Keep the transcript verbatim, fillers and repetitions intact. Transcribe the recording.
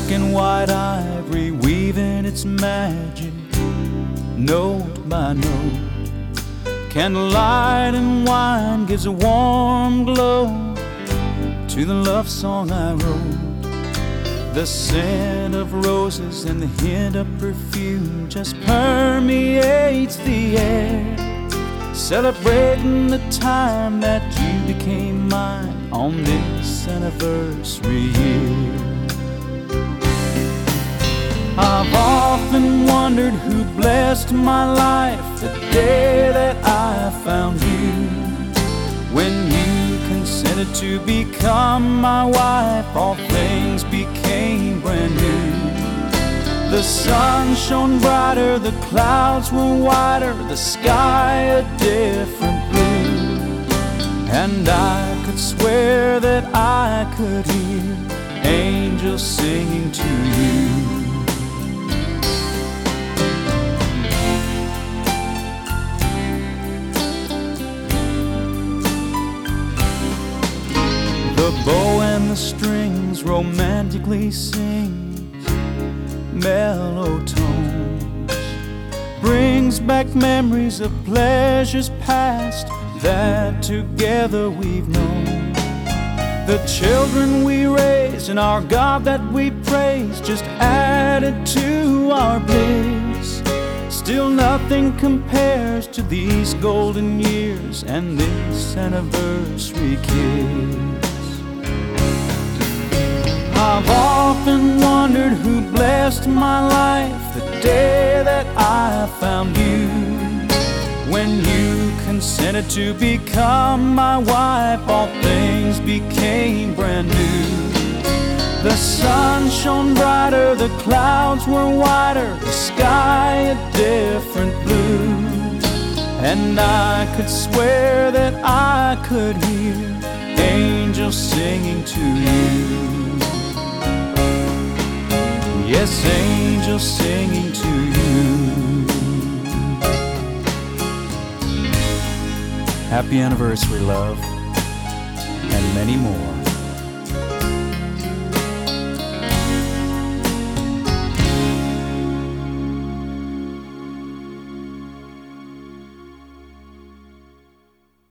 black and white ivory weaving its magic, note by note. Candlelight and wine gives a warm glow to the love song I wrote. The scent of roses and the hint of perfume just permeates the air, celebrating the time that you became mine on this anniversary year. I've often wondered who blessed my life the day that I found you. When you consented to become my wife, all things became brand new. The sun shone brighter, the clouds were whiter, the sky a different blue. And I could swear that I could hear angels singing to you. The bow and the strings romantically sings mellow tones, brings back memories of pleasures past that together we've known. The children we raised and our God that we praise just added to our bliss. Still nothing compares to these golden years and this anniversary kiss. I've often wondered who blessed my life the day that I found you. When you consented to become my wife, all things became brand new. The sun shone brighter, the clouds were whiter, the sky a different blue. And I could swear that I could hear angels singing to you. Yes, angels singing to you. Happy anniversary, love, and many more.